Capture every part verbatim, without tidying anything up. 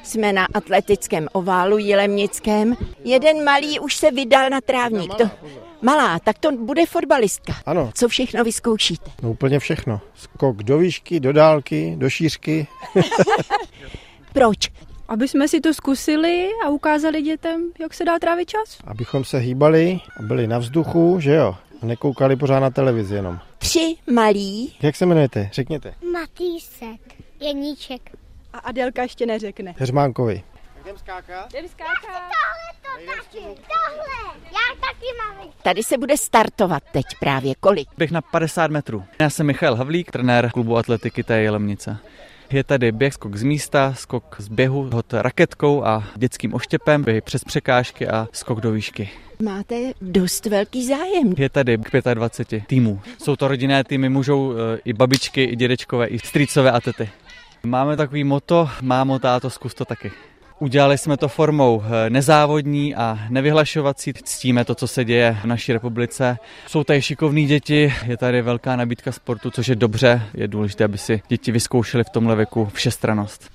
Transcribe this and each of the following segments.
Jsme na atletickém oválu jilemnickém. Jeden malý už se vydal na trávník. To, malá, tak to bude fotbalistka. Ano. Co všechno vyzkoušíte? No úplně všechno. Skok do výšky, do dálky, do šířky. Proč? Aby jsme si to zkusili a ukázali dětem, jak se dá trávit čas. Abychom se hýbali a byli na vzduchu, že jo? A nekoukali pořád na televizi jenom. Tři malí. Jak se jmenujete? Řekněte. Matýsek, Jeníček. A Adelka ještě neřekne. Heřmánkovi. Jdem skákat. Tohle to taky, tohle, já taky mám. Tady se bude startovat teď právě. Kolik? Běh na padesát metrů. Já jsem Michal Havlík, trenér klubu atletiky té Jilemnice. Je tady běh, skok z místa, skok z běhu, hod raketkou a dětským oštěpem, běhy přes překážky a skok do výšky. Máte dost velký zájem. Je tady k dvaceti pěti týmů. Jsou to rodinné týmy, můžou i babičky, i dědečkové, i strýcové a tety. Máme takový motto, mámo, táto, zkus to taky. Udělali jsme to formou nezávodní a nevyhlašovací. Ctíme to, co se děje v naší republice. Jsou tady šikovní děti, je tady velká nabídka sportu, což je dobře. Je důležité, aby si děti vyzkoušely v tomhle věku všestrannost.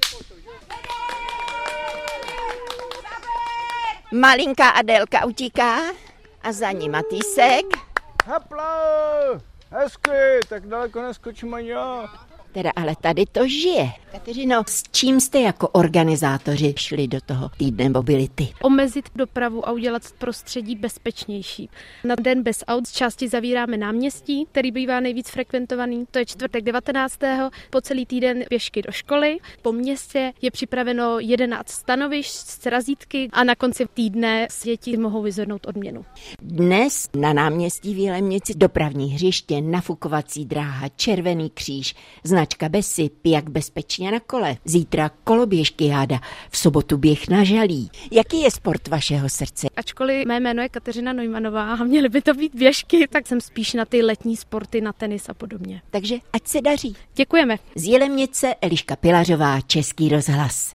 Malinká Adélka utíká a za ní Matýsek. Hapla, hezky, tak daleko neskočím ani já. Teda ale tady to žije. Kateřino, s čím jste jako organizátoři šli do toho týdne mobility? Omezit dopravu a udělat prostředí bezpečnější. Na den bez aut z části zavíráme náměstí, který bývá nejvíc frekventovaný. To je čtvrtek devatenáctého Po celý týden pěšky do školy. Po městě je připraveno jedenáct stanovišť s razítky a na konci týdne děti mohou vyzvednout odměnu. Dnes na náměstí v Jilemnici dopravní hřiště, nafukovací dráha, Červený kříž, značka Besyp, jak bezpečně na kole. Zítra koloběžky jáda, v sobotu běh na žalí. Jaký je sport vašeho srdce? Ačkoliv mé jméno je Kateřina Neumannová a měly by to být běžky, tak jsem spíš na ty letní sporty, na tenis a podobně. Takže ať se daří. Děkujeme. Z Jilemnice Eliška Pilařová, Český rozhlas.